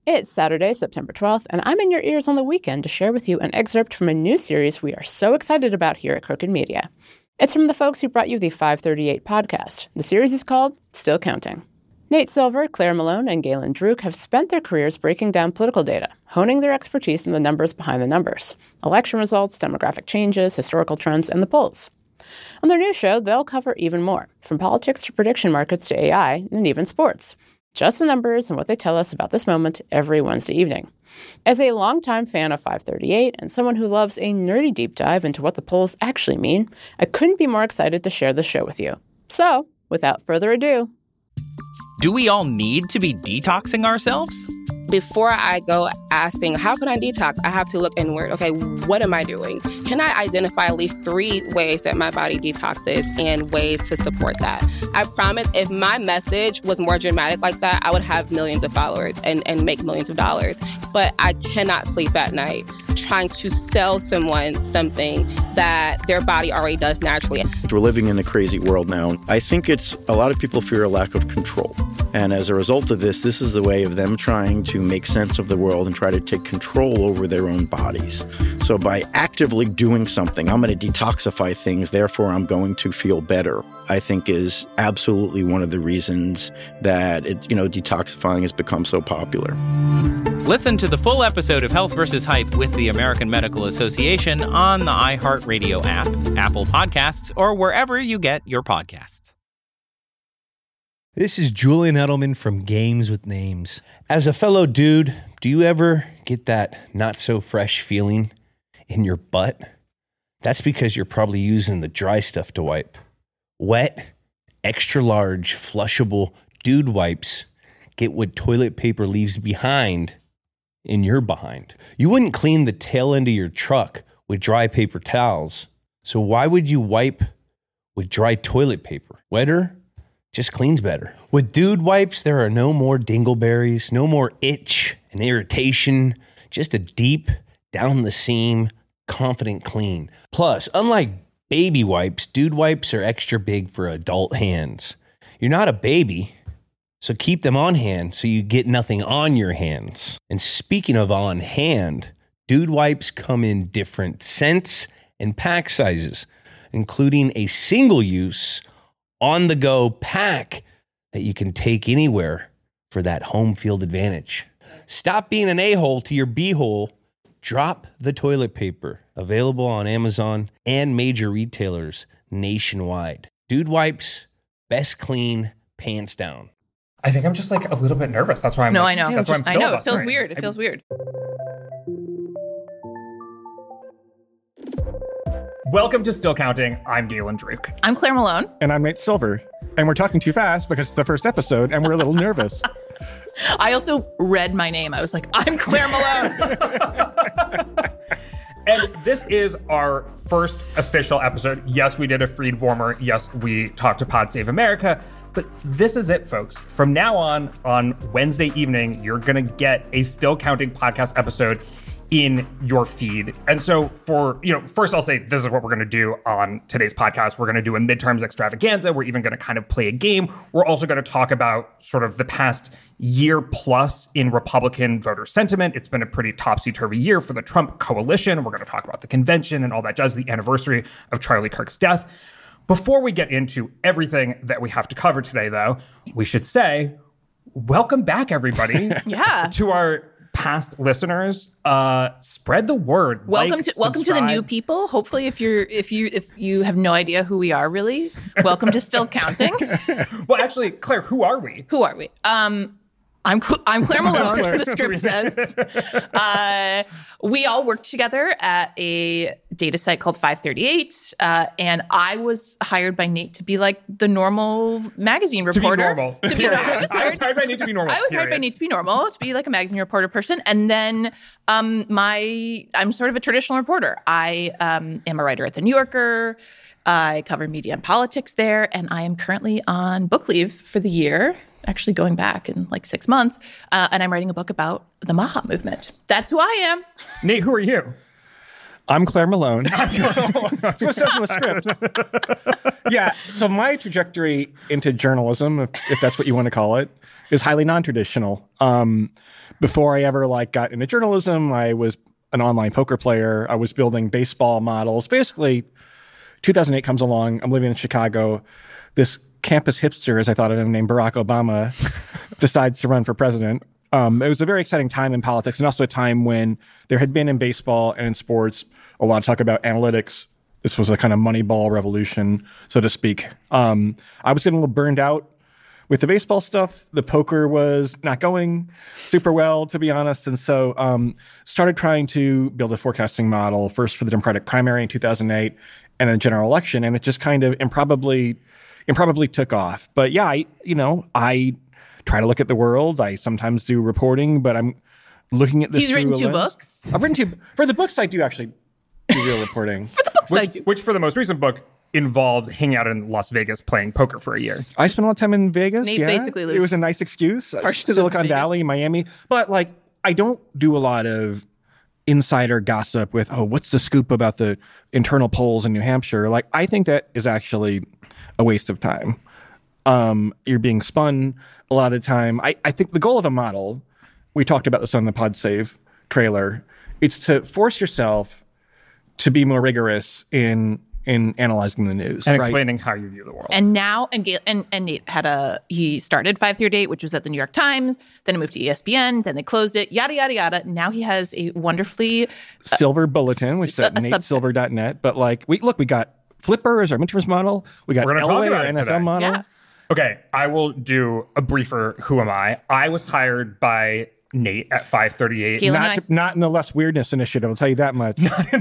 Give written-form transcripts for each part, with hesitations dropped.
It's Saturday, September 12th, and I'm in your ears on the weekend to share with you an excerpt from a new series we are so excited about here at Crooked Media. It's from the folks who brought you the 538 podcast. The series is called Still Counting. Nate Silver, Claire Malone, and Galen Druk have spent their careers breaking down political data, honing their expertise in the numbers behind the numbers. Election results, demographic changes, historical trends, and the polls. On their new show, they'll cover even more, from politics to prediction markets to AI, and even sports. Just the numbers and what they tell us about this moment every Wednesday evening. As a longtime fan of 538 and someone who loves a nerdy deep dive into what the polls actually mean, I couldn't be more excited to share this show with you. So, without further ado... Do we all need to be detoxing ourselves? Before I go asking, how can I detox? I have to look inward. Okay, what am I doing? Can I identify at least 3 ways that my body detoxes and ways to support that? I promise if my message was more dramatic like that, I would have millions of followers and make millions of dollars. But I cannot sleep at night trying to sell someone something that their body already does naturally. We're living in a crazy world now. I think it's a lot of people fear a lack of control. And as a result of this is the way of them trying to make sense of the world and try to take control over their own bodies. So by actively doing something, I'm going to detoxify things, therefore I'm going to feel better, I think is absolutely one of the reasons that detoxifying has become so popular. Listen to the full episode of Health vs. Hype with the American Medical Association on the iHeartRadio app, Apple Podcasts, or wherever you get your podcasts. This is Julian Edelman from Games with Names. As a fellow dude, do you ever get that not-so-fresh feeling in your butt? That's because you're probably using the dry stuff to wipe. Wet, extra-large, flushable dude wipes get what toilet paper leaves behind in your behind. You wouldn't clean the tail end of your truck with dry paper towels, so why would you wipe with dry toilet paper? Wetter just cleans better. With dude wipes, there are no more dingleberries, no more itch and irritation, just a deep, down the seam, confident clean. Plus, unlike baby wipes, dude wipes are extra big for adult hands. You're not a baby, so keep them on hand so you get nothing on your hands. And speaking of on hand, dude wipes come in different scents and pack sizes, including a single-use on-the-go pack that you can take anywhere for that home field advantage. Stop being an a-hole to your b-hole. Drop the toilet paper. Available on Amazon and major retailers nationwide. Dude wipes, best clean, pants down. I think I'm just like a little bit nervous. That's why I'm. No, like, I know. That's why I know. It feels weird. It feels weird. Welcome to Still Counting. I'm Galen Druk. I'm Claire Malone. And I'm Nate Silver. And we're talking too fast because it's the first episode and we're a little nervous. I also read my name. I was like, I'm Claire Malone. And this is our first official episode. Yes, we did a Freed Warmer. Yes, we talked to Pod Save America. But this is it, folks. From now on Wednesday evening, you're going to get a Still Counting podcast episode in your feed. And so first I'll say this is what we're going to do on today's podcast. We're going to do a midterms extravaganza. We're even going to kind of play a game. We're also going to talk about sort of the past year plus in Republican voter sentiment. It's been a pretty topsy-turvy year for the Trump coalition. We're going to talk about the convention and all that jazz, the anniversary of Charlie Kirk's death. Before we get into everything that we have to cover today, though, we should say, welcome back, everybody. Yeah. To our past listeners, spread the word. Welcome to the new people. Hopefully, if you have no idea who we are, really, welcome to Still Counting. Well, actually, Claire, who are we? I'm Claire Malone, the script says. We all worked together at a data site called 538, and I was hired by Nate to be like the normal magazine reporter. To be normal. I was hired by Nate to be normal. I was hired by Nate to be normal, to be like a magazine reporter person. And then I'm sort of a traditional reporter. I am a writer at The New Yorker. I cover media and politics there, and I am currently on book leave for the year, actually going back in like 6 months, and I'm writing a book about the MAHA movement. That's who I am. Nate, who are you? I'm Claire Malone. That's what it says in the script. Yeah, so my trajectory into journalism, if that's what you want to call it, is highly non-traditional. Before I ever got into journalism, I was an online poker player. I was building baseball models. Basically, 2008 comes along. I'm living in Chicago. This campus hipster, as I thought of him, named Barack Obama, decides to run for president. It was a very exciting time in politics, and also a time when there had been in baseball and in sports a lot of talk about analytics. This was a kind of Moneyball revolution, so to speak. I was getting a little burned out with the baseball stuff. The poker was not going super well, to be honest, and so started trying to build a forecasting model, first for the Democratic primary in 2008, and then general election, and it just kind of improbably took off. But yeah, I try to look at the world. I sometimes do reporting, but I'm looking at this. He's written 2 books. I've written 2. For the books, I do actually do real reporting. For the books, I do. Which for the most recent book involved hanging out in Las Vegas playing poker for a year. I spent a lot of time in Vegas. Nate basically lives. It was a nice excuse. Silicon Valley, Miami. But I don't do a lot of insider gossip with, what's the scoop about the internal polls in New Hampshire? I think that is actually a waste of time. You're being spun a lot of the time. I think the goal of a model, we talked about this on the PodSave trailer, it's to force yourself to be more rigorous in analyzing the news. And explaining how you view the world. And now, and Nate he started 538, which was at the New York Times, then it moved to ESPN, then they closed it, yada, yada, yada. Now he has a wonderfully... Silver Bulletin, which is at natesilver.net. But we got Flipper as our midterms model. We got Elway, our NFL today. model. Yeah. Okay, I will do a briefer Who Am I? I was hired by Nate at 538. Not in the Less Weirdness Initiative, I'll tell you that much.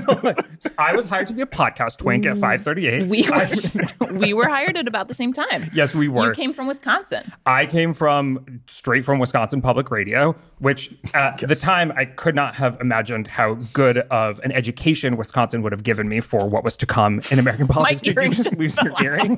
I was hired to be a podcast twink at 538. We were hired at about the same time. Yes, we were. You came from Wisconsin. I came straight from Wisconsin Public Radio, which at the time I could not have imagined how good of an education Wisconsin would have given me for what was to come in American politics. Did you just lose your hearing?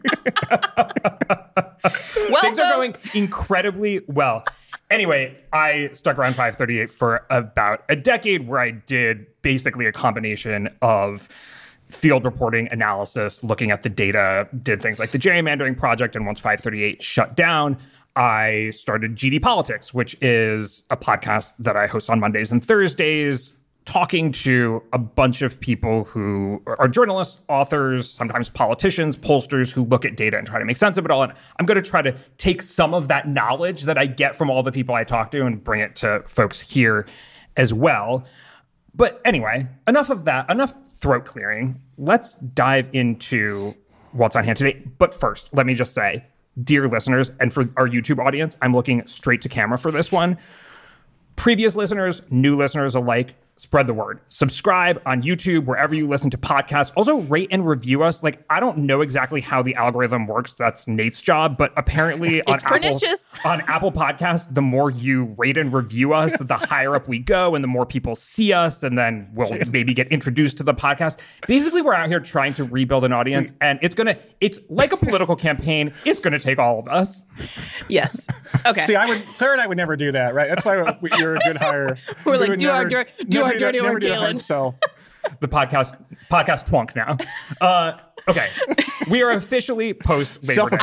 Well, things are going incredibly well. Anyway, I stuck around 538 for about a decade, where I did basically a combination of field reporting, analysis, looking at the data, did things like the gerrymandering project. And once 538 shut down, I started GD Politics, which is a podcast that I host on Mondays and Thursdays, talking to a bunch of people who are journalists, authors, sometimes politicians, pollsters who look at data and try to make sense of it all. And I'm going to try to take some of that knowledge that I get from all the people I talk to and bring it to folks here as well. But anyway, enough of that, enough throat clearing. Let's dive into what's on hand today. But first, let me just say, dear listeners, and for our YouTube audience, I'm looking straight to camera for this one. Previous listeners, new listeners alike, spread the word. Subscribe on YouTube, wherever you listen to podcasts. Also, rate and review us. I don't know exactly how the algorithm works. That's Nate's job. But apparently on Apple Podcasts, the more you rate and review us, the higher up we go and the more people see us. And then we'll maybe get introduced to the podcast. Basically, we're out here trying to rebuild an audience. And it's like a political campaign. It's going to take all of us. Yes. Okay. See, Claire and I would never do that, right? That's why you're a good hire. We're like, do our dirty work, Galen. So the podcast twunk now. Okay, we are officially post Labor Day.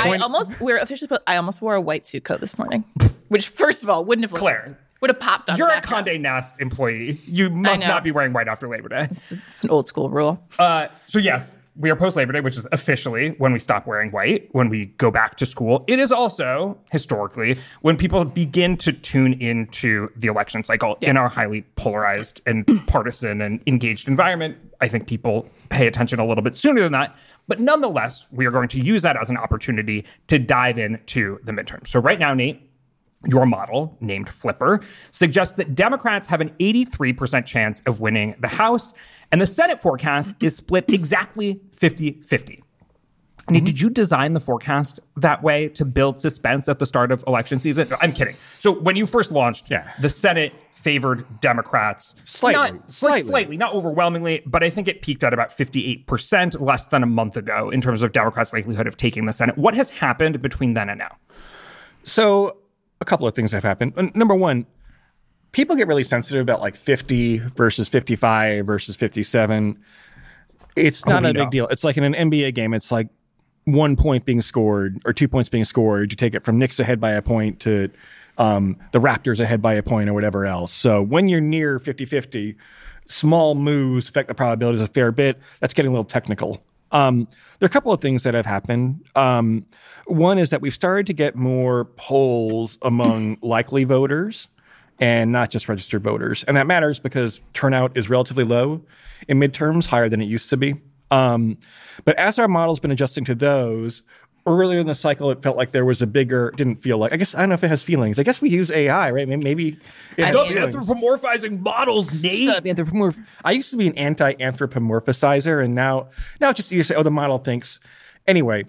I almost wore a white suit coat this morning, which first of all wouldn't have looked Claire. Would have popped on. You're a Condé Nast employee. You must not be wearing white after Labor Day. It's an old school rule. So yes, we are post Labor Day, which is officially when we stop wearing white, when we go back to school. It is also, historically, when people begin to tune into the election cycle in our highly polarized and partisan and engaged environment. I think people pay attention a little bit sooner than that. But nonetheless, we are going to use that as an opportunity to dive into the midterm. So right now, Nate, your model, named Flipper, suggests that Democrats have an 83% chance of winning the House, and the Senate forecast is split exactly 50-50. Nate, did you design the forecast that way to build suspense at the start of election season? No, I'm kidding. So when you first launched, the Senate favored Democrats slightly, not overwhelmingly, but I think it peaked at about 58% less than a month ago in terms of Democrats' likelihood of taking the Senate. What has happened between then and now? So a couple of things have happened. Number one, people get really sensitive about like 50 versus 55 versus 57. It's not a big deal. It's like in an NBA game, it's like 1 point being scored or 2 points being scored. You take it from Knicks ahead by a point to the Raptors ahead by a point or whatever else. So when you're near 50-50, small moves affect the probabilities a fair bit. That's getting a little technical. There are a couple of things that have happened. One is that we've started to get more polls among likely voters and not just registered voters. And that matters because turnout is relatively low in midterms, higher than it used to be. But as our model's been adjusting to those, earlier in the cycle, it felt like there was didn't feel like, I don't know if it has feelings. I guess we use AI, right? Maybe it's Stop anthropomorphizing models, Nate. I used to be an anti-anthropomorphizer, and now just you say, oh, the model thinks. Anyway,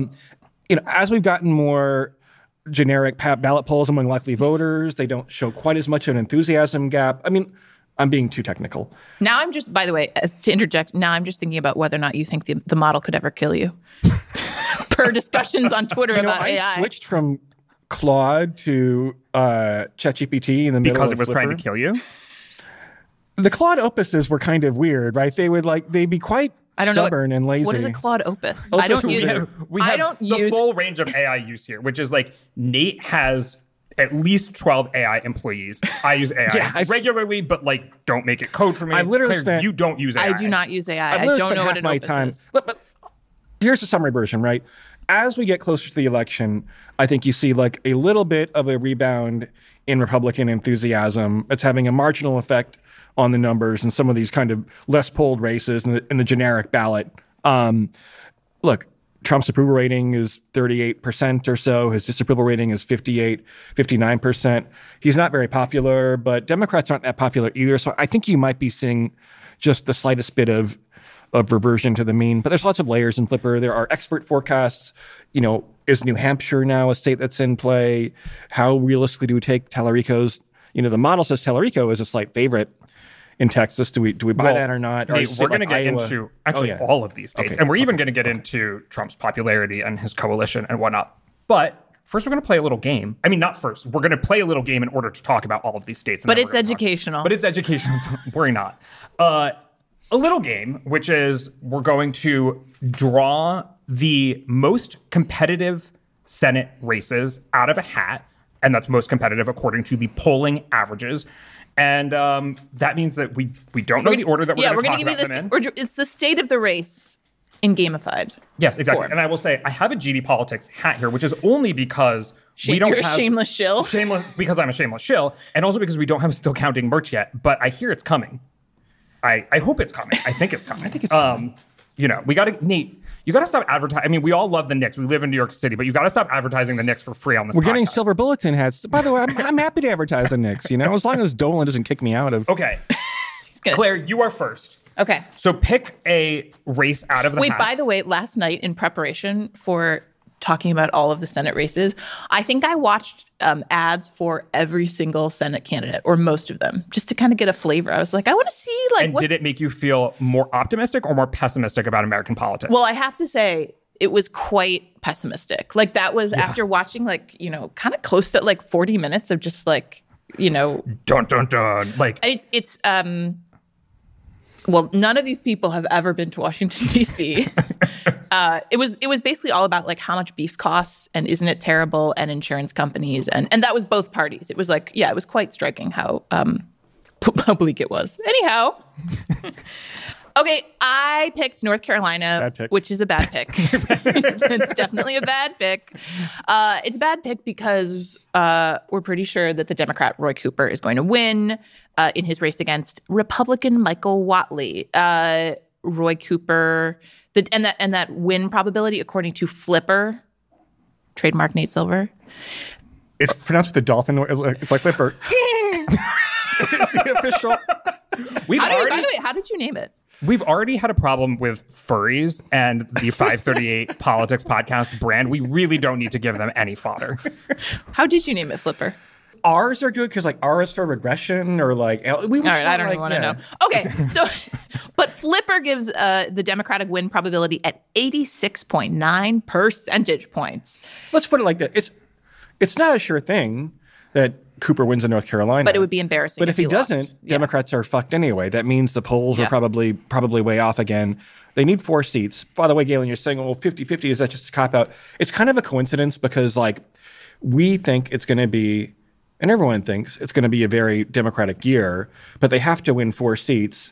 as we've gotten more generic ballot polls among likely voters, they don't show quite as much of an enthusiasm gap. I mean, I'm being too technical. Now I'm just, by the way, to interject, now I'm just thinking about whether or not you think the model could ever kill you. Per discussions on Twitter about AI. I switched from Claude to ChatGPT in the middle because of it was Flipper. trying to kill you? The Claude opuses were kind of weird, right? They'd be quite stubborn and lazy. What is a Claude opus? I don't use it. We have the full range of AI use here, which is like Nate has at least 12 AI employees. I use AI regularly, but like don't make it code for me. I've literally Claire, you don't use AI. I do not use AI. I don't know what an opus is. But here's the summary version, right? As we get closer to the election, I think you see like a little bit of a rebound in Republican enthusiasm. It's having a marginal effect on the numbers in some of these kind of less polled races in the generic ballot. Look, Trump's approval rating is 38% or so. His disapproval rating is 59%. He's not very popular, but Democrats aren't that popular either. So I think you might be seeing just the slightest bit of reversion to the mean. But there's lots of layers in Flipper. There are expert forecasts. Is New Hampshire now a state that's in play? How realistically do we take Tallarico's? The model says Tallarico is a slight favorite in Texas. Do we buy that or not? Nate, we're going to get into all of these states. And we're even going to get into Trump's popularity and his coalition and whatnot. But first, we're going to play a little game. I mean, not first. We're going to play a little game in order to talk about all of these states. But it's educational. But it's educational. Worry not. A little game, which is we're going to draw the most competitive Senate races out of a hat. And that's most competitive according to the polling averages. And that means that we don't know the order that we're going to talk about them in. It's the state of the race in gamified. Yes, exactly. And I will say, I have a GD Politics hat here, which is only because we don't have... You're a shameless shill? Because I'm a shameless shill. And also because we don't have still counting merch yet. But I hear it's coming. I hope it's coming. I think it's coming. I think it's coming. We got to... Nate, you got to stop advertising. I mean, we all love the Knicks. We live in New York City, but you got to stop advertising the Knicks for free on this podcast. We're getting Silver Bulletin hats. By the way, I'm happy to advertise the Knicks, as long as Dolan doesn't kick me out of... Okay. Claire, you are first. Okay. So pick a race out of the hat. Wait, by the way, last night in preparation for talking about all of the Senate races, I think I watched ads for every single Senate candidate, or most of them, just to kind of get a flavor. I was like, I want to see, And did it make you feel more optimistic or more pessimistic about American politics? Well, I have to say, it was quite pessimistic. Like, that was after watching, kind of close to 40 minutes of just dun, dun, dun. It's well, none of these people have ever been to Washington, D.C. It was basically all about how much beef costs and isn't it terrible, and insurance companies, and that was both parties. It was it was quite striking how bleak it was. Anyhow, okay, I picked North Carolina, which is a bad pick. It's definitely a bad pick. It's a bad pick because we're pretty sure that the Democrat Roy Cooper is going to win in his race against Republican Michael Whatley. Roy Cooper, and that win probability, according to Flipper, trademark Nate Silver. It's pronounced with the dolphin. It's like Flipper. It's the official. By the way, how did you name it? We've already had a problem with furries and the 538 Politics podcast brand. We really don't need to give them any fodder. How did you name it, Flipper? R's are good because R is for regression or All right, I don't even want to know. Okay, so but Flipper gives the Democratic win probability at 86.9 percentage points. Let's put it like that. It's not a sure thing. that Cooper wins in North Carolina. But it would be embarrassing. But if he lost. doesn't, Democrats are fucked anyway. That means the polls are probably way off again. They need 4 seats. By the way, Galen, you're saying, well, 50-50, is that just a cop-out? It's kind of a coincidence because, like, we think it's going to be, and everyone thinks it's going to be a very Democratic year, but they have to win 4 seats,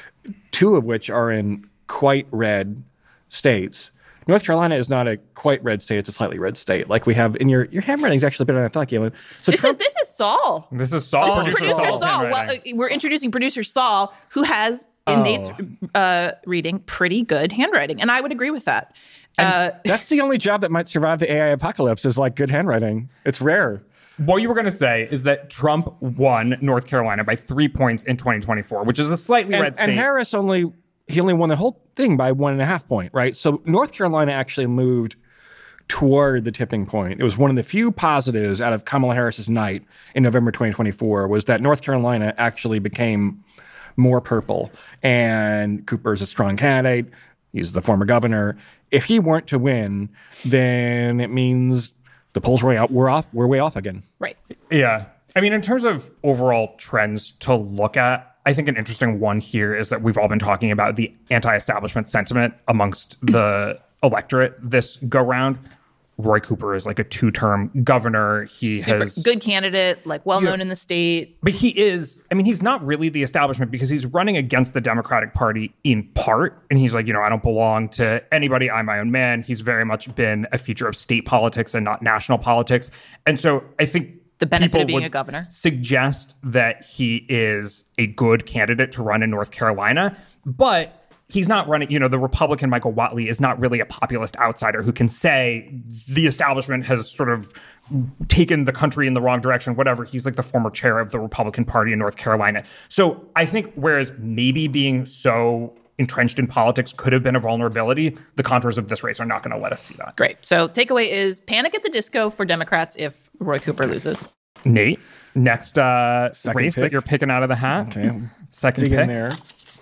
2 of which are in quite red states. North Carolina is not a quite red state; it's a slightly red state. Like we have in your handwriting is actually better than I thought, Galen. So this is Saul. This is Saul. This is producer Saul. Well, we're introducing producer Saul, who has in Nate's reading pretty good handwriting, and I would agree with that. That's the only job that might survive the AI apocalypse is like good handwriting. It's rare. What you were going to say is that Trump won North Carolina by 3 points in 2024, which is a slightly red state. And Harris only won the whole thing by 1.5 points, right? So North Carolina actually moved toward the tipping point. It was one of the few positives out of Kamala Harris's night in November 2024 was that North Carolina actually became more purple. And Cooper's a strong candidate. He's the former governor. If he weren't to win, then it means the polls were way off again. Right. Yeah. I mean, in terms of overall trends to look at, I think an interesting one here is that we've all been talking about the anti-establishment sentiment amongst the electorate this go-round. Roy Cooper is like a 2-term governor. He has good candidate, like well-known in the state. But he's not really the establishment because he's running against the Democratic Party in part. And he's like, I don't belong to anybody. I'm my own man. He's very much been a feature of state politics and not national politics. And so I think the benefit of being a governor suggest that he is a good candidate to run in North Carolina, but he's not running, the Republican Michael Whatley is not really a populist outsider who can say the establishment has sort of taken the country in the wrong direction, whatever. He's like the former chair of the Republican Party in North Carolina. So I think whereas maybe being so entrenched in politics could have been a vulnerability, the contours of this race are not going to let us see that. Great. So takeaway is panic at the disco for Democrats if Roy Cooper loses. Nate, next race pick that you're picking out of the hat. Okay. Second Dig pick. in there.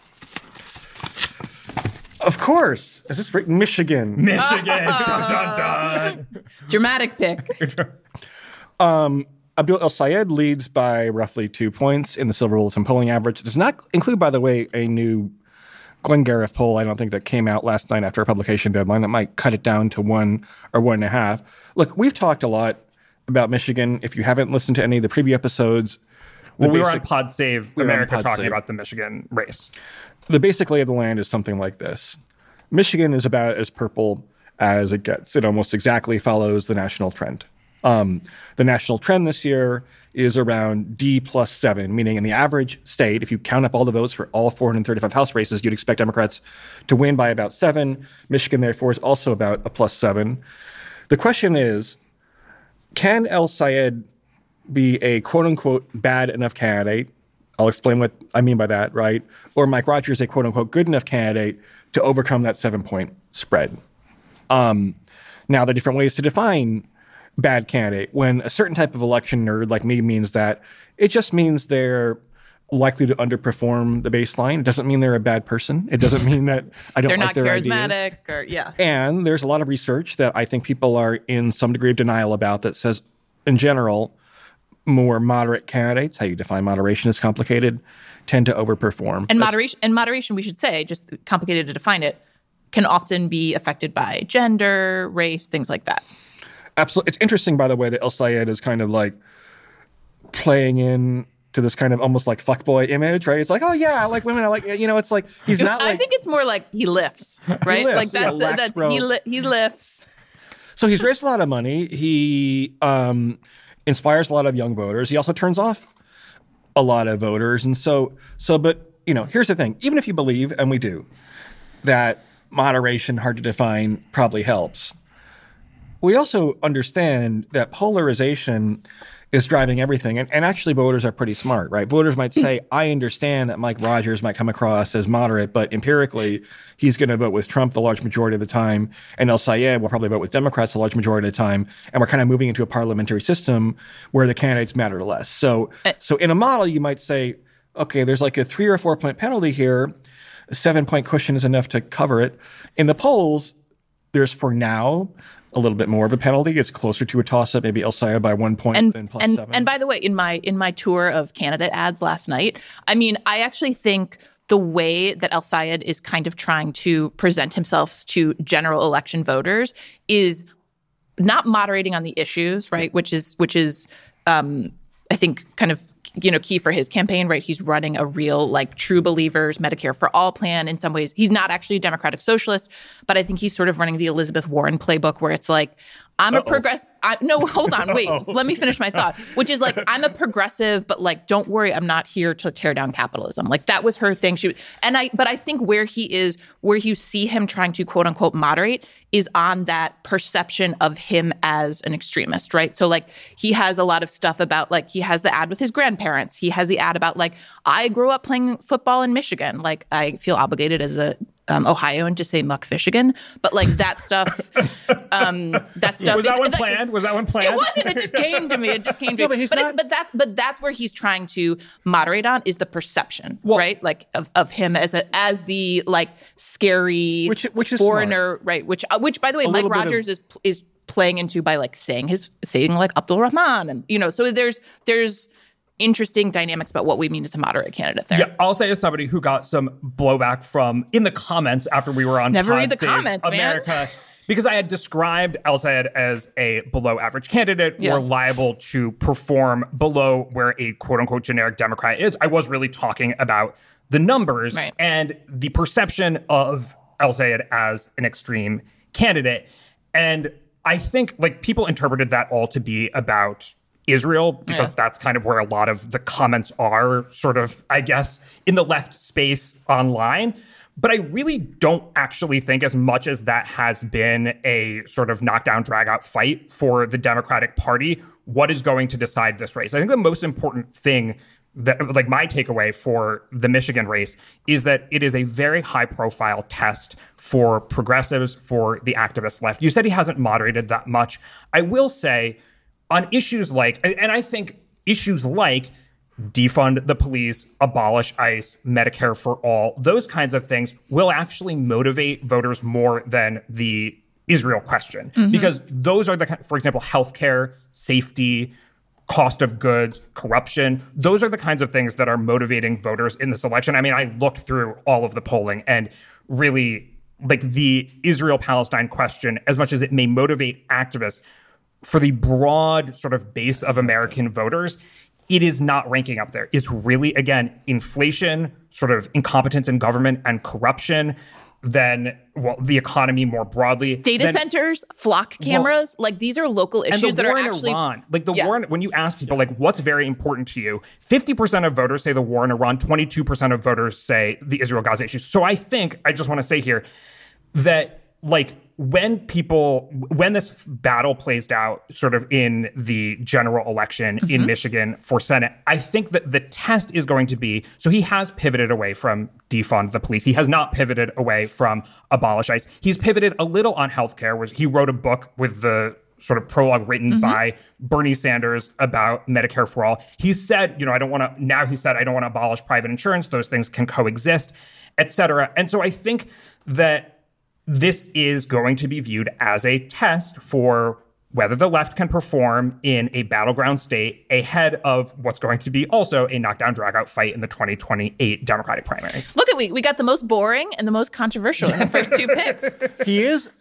Of course. Is this right? Michigan. Dun, dun, dun. Dramatic pick. Abdul El-Sayed leads by roughly 2 points in the Silver Bulletin polling average. It does not include, by the way, a new Glengarriff poll, I don't think, that came out last night after a publication deadline that might cut it down to 1 or 1.5. Look, we've talked a lot about Michigan. If you haven't listened to any of the preview episodes, we were on Pod Save America talking about the Michigan race. The basic lay of the land is something like this. Michigan is about as purple as it gets. It almost exactly follows the national trend. The national trend this year is around D+7, meaning in the average state, if you count up all the votes for all 435 House races, you'd expect Democrats to win by about 7. Michigan, therefore, is also about a +7. The question is, can El-Sayed be a quote-unquote bad enough candidate? I'll explain what I mean by that, right? Or Mike Rogers a quote-unquote good enough candidate to overcome that 7-point spread. Now, there are different ways to define bad candidate. When a certain type of election nerd like me means that, it just means they're likely to underperform the baseline. It doesn't mean they're a bad person. It doesn't mean that I don't like their ideas. They're not charismatic And there's a lot of research that I think people are in some degree of denial about that says, in general, more moderate candidates, how you define moderation is complicated, tend to overperform. And moderation, we should say, just complicated to define it, can often be affected by gender, race, things like that. Absolutely. It's interesting, by the way, that El-Sayed is kind of like playing in to this kind of almost like fuckboy image, right? It's like, oh yeah, I like women. I like, it's like, he's not like. I think it's more like he lifts, right? He lifts, like he lifts. So he's raised a lot of money. He inspires a lot of young voters. He also turns off a lot of voters. And but here's the thing. Even if you believe, and we do, that moderation, hard to define, probably helps. We also understand that polarization is driving everything. And actually voters are pretty smart, right? Voters might say, I understand that Mike Rogers might come across as moderate, but empirically, he's going to vote with Trump the large majority of the time. And El-Sayed will probably vote with Democrats the large majority of the time. And we're kind of moving into a parliamentary system where the candidates matter less. So in a model, you might say, okay, there's like a 3 or 4 point penalty here. A 7-point cushion is enough to cover it. In the polls, there's for now a little bit more of a penalty. It's closer to a toss-up, maybe El Sayed by 1 point than plus 7. And by the way, in my tour of candidate ads last night, I mean, I actually think the way that El Sayed is kind of trying to present himself to general election voters is not moderating on the issues, right? Which is I think kind of, key for his campaign, right? He's running a real, like, true believers, Medicare for all plan. In some ways, he's not actually a democratic socialist, but I think he's sort of running the Elizabeth Warren playbook where it's like, I'm a progressive. No, hold on. Wait, let me finish my thought, which is like, I'm a progressive, but like, don't worry, I'm not here to tear down capitalism. Like, that was her thing. But I think where you see him trying to quote unquote moderate is on that perception of him as an extremist, right? So like, he has a lot of stuff about, like, he has the ad with his grandparents. He has the ad about, like, I grew up playing football in Michigan. Like, I feel obligated as a Ohioan to say Muck-Fishigan, but like that stuff. That stuff was that one planned? Was that one planned? It wasn't. It just came to me. But that's where he's trying to moderate on is the perception, right? Like of him as the like scary which is foreigner, smart. Right? Which by the way, Mike Rogers is playing into by like saying like Abdul Rahman, and so there's interesting dynamics about what we mean as a moderate candidate there. Yeah, I'll say as somebody who got some blowback from in the comments after we were on Never read the Pod Save comments, America, man. because I had described El Sayed as a below average candidate, more liable to perform below where a quote unquote generic Democrat is. I was really talking about the numbers and the perception of El Sayed as an extreme candidate. And I think like people interpreted that all to be about Israel, because that's kind of where a lot of the comments are sort of, I guess, in the left space online. But I really don't actually think, as much as that has been a sort of knockdown, drag-out fight for the Democratic Party, what is going to decide this race? I think the most important thing that, like, my takeaway for the Michigan race is that it is a very high-profile test for progressives, for the activist left. You said he hasn't moderated that much. I will say, on issues like, and I think issues like defund the police, abolish ICE, Medicare for all, those kinds of things will actually motivate voters more than the Israel question. Because those are for example, healthcare, safety, cost of goods, corruption. Those are the kinds of things that are motivating voters in this election. I mean, I looked through all of the polling, and really, like, the Israel-Palestine question, as much as it may motivate activists, for the broad sort of base of American voters, it is not ranking up there. It's really, again, inflation, sort of incompetence in government and corruption, then, the economy more broadly. Data centers, flock cameras, like, these are local issues that are actually... Iran. Like, the war, when you ask people, like, what's very important to you, 50% of voters say the war in Iran, 22% of voters say the Israel-Gaza issue. So I think, I just want to say here, that, like, when this battle plays out sort of in the general election in Michigan for Senate, I think that the test is going to be, so he has pivoted away from defund the police. He has not pivoted away from abolish ICE. He's pivoted a little on healthcare, where he wrote a book with the sort of prologue written by Bernie Sanders about Medicare for all. He said, I don't want to abolish private insurance. Those things can coexist, et cetera. And so I think that this is going to be viewed as a test for whether the left can perform in a battleground state ahead of what's going to be also a knockdown, drag-out fight in the 2028 Democratic primaries. Look, we got the most boring and the most controversial in the first two picks. He is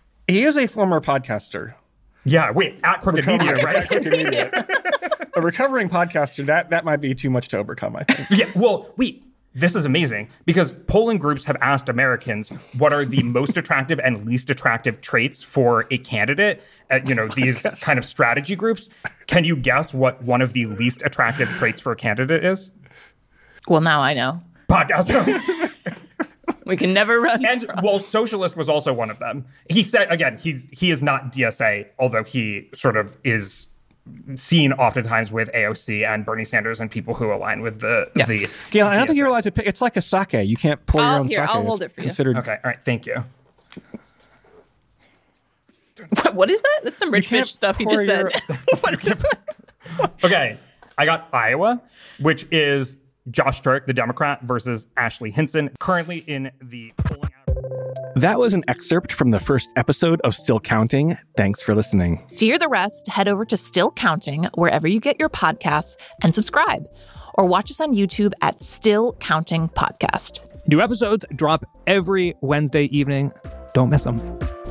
a former podcaster. Yeah, wait, at Crooked Media, right? Crooked Media. A recovering podcaster, that might be too much to overcome, I think. Yeah, well, this is amazing, because polling groups have asked Americans what are the most attractive and least attractive traits for a candidate at, these kind of strategy groups. Can you guess what one of the least attractive traits for a candidate is? Well, now I know. Podcast host. We can never run. And, socialist was also one of them. He said, again, he is not DSA, although he sort of is seen oftentimes with AOC and Bernie Sanders and people who align with the Gail, I don't think you're allowed to pick. It's like a sake. You can't pour your own sake. I'll hold it for you. Okay, all right, thank you. What is that? That's some rich bitch stuff you just said. What is that? Okay, I got Iowa, which is Josh Turk, the Democrat, versus Ashley Hinson, currently in the polling. That was an excerpt from the first episode of Still Counting. Thanks for listening. To hear the rest, head over to Still Counting wherever you get your podcasts and subscribe. Or watch us on YouTube at Still Counting Podcast. New episodes drop every Wednesday evening. Don't miss them.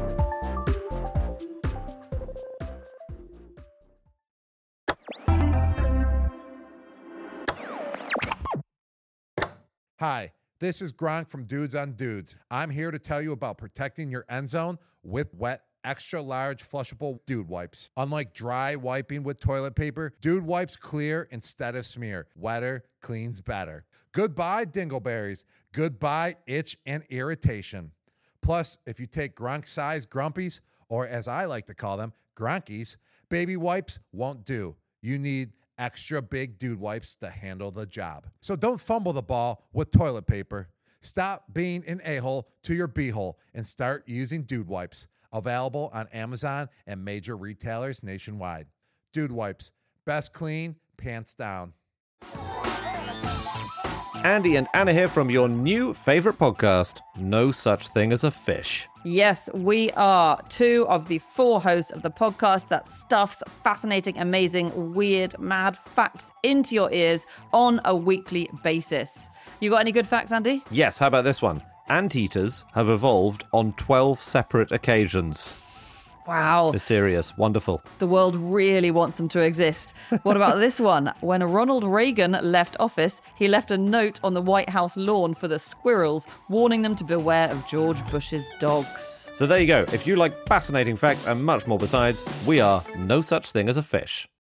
Hi, this is Gronk from Dudes on Dudes. I'm here to tell you about protecting your end zone with wet, extra large flushable Dude Wipes. Unlike dry wiping with toilet paper, Dude Wipes clear instead of smear. Wetter cleans better. Goodbye, dingleberries. Goodbye, itch and irritation. Plus, if you take Gronk-sized grumpies, or as I like to call them, Gronkies, baby wipes won't do. You need extra big Dude Wipes to handle the job. So don't fumble the ball with toilet paper. Stop being an a-hole to your b-hole and start using Dude Wipes. Available on Amazon and major retailers nationwide. Dude Wipes. Best clean, pants down. Andy and Anna here from your new favorite podcast, No Such Thing as a Fish. Yes, we are 2 of the 4 hosts of the podcast that stuffs fascinating, amazing, weird, mad facts into your ears on a weekly basis. You got any good facts, Andy? Yes, how about this one? Anteaters have evolved on 12 separate occasions. Wow. Mysterious. Wonderful. The world really wants them to exist. What about this one? When Ronald Reagan left office, he left a note on the White House lawn for the squirrels, warning them to beware of George Bush's dogs. So there you go. If you like fascinating facts and much more besides, we are No Such Thing as a Fish.